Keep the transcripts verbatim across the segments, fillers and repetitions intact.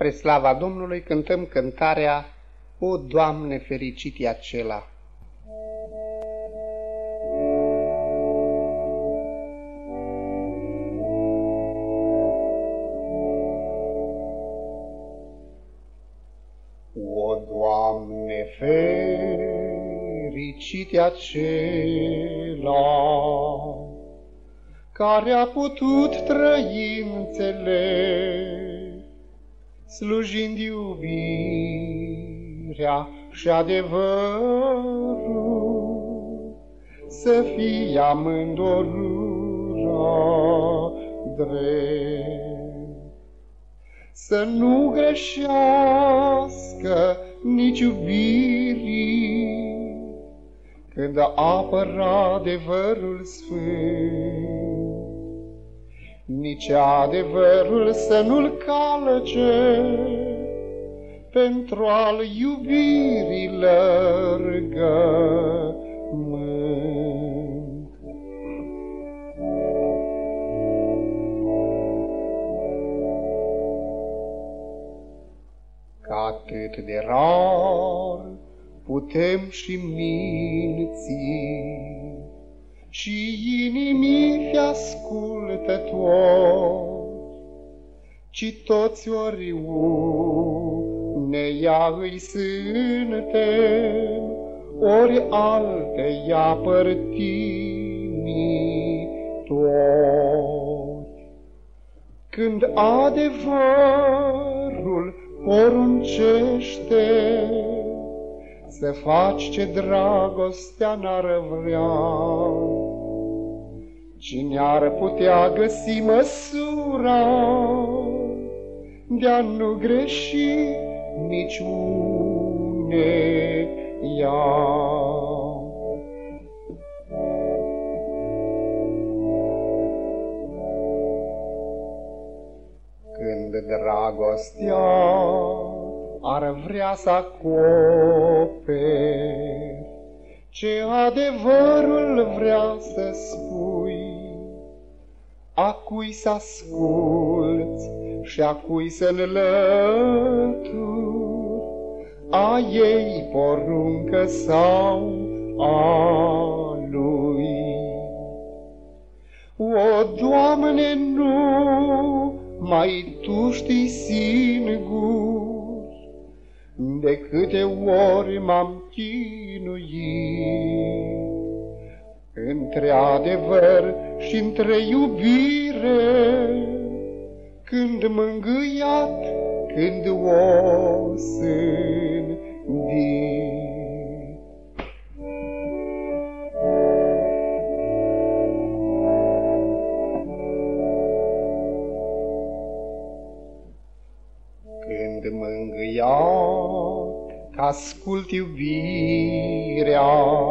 Spre slava Domnului cântăm cântarea O, Doamne, fericit e acela! O, Doamne, fericit e acela care a putut trăi înțeles, slujind iubirea și adevărul, să fie amândorura drept. Să nu greșească nici iubirii când apără adevărul sfânt, nici adevărul să nu-l calce pentru al iubirii lărgământ. Că atât de rar putem și minți și inimii fi ascultători, ci toți oriuneia îi suntem, ori alteia părtinitori. Când adevărul poruncește să faci ce dragostea n-ar vrea, cine ar putea găsi măsura de-a nu greși nici uneia? Când dragostea ar vrea să acoperi ce adevărul vrea să spui, a cui să asculți și a cui să-l lături, a ei poruncă sau a lui. O, Doamne, nu mai Tu știi singur de câte ori m-am chinuit între adevăr și între iubire, când mângâiat, când osândit. Când mângâiat, ascult iubirea,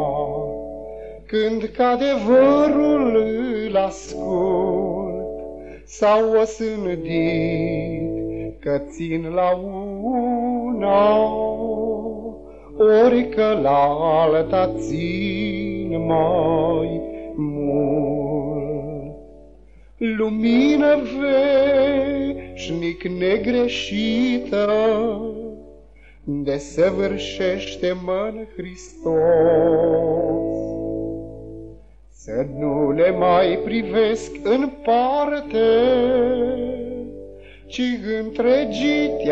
când că adevărul îl ascult, sau osândit că țin la una, ori că la alta țin mai mult. Lumină veșnic negreșită desăvârșește-mă în Hristos, să nu le mai privesc în parte, ci întregit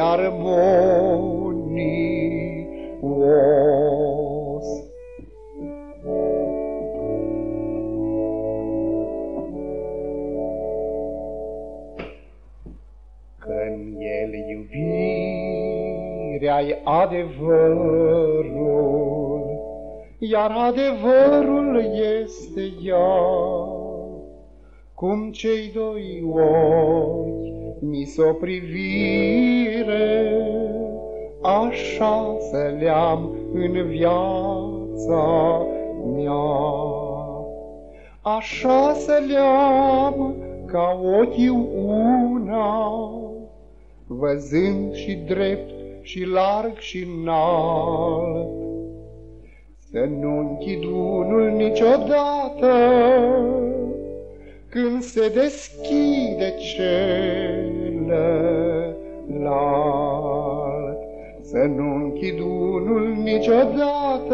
armonios. Când El iubirea-i adevărul, iar adevărul este ea, cum cei doi ochi mi-s o privire, așa să le-am în viața mea. Așa să le-am ca ochii una, văzând și drept și larg și înalt, să nu închid unul niciodată, când se deschide celălalt. să nu închid unul niciodată,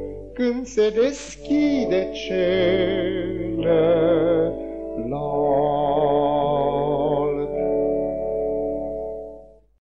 când se deschide celălalt.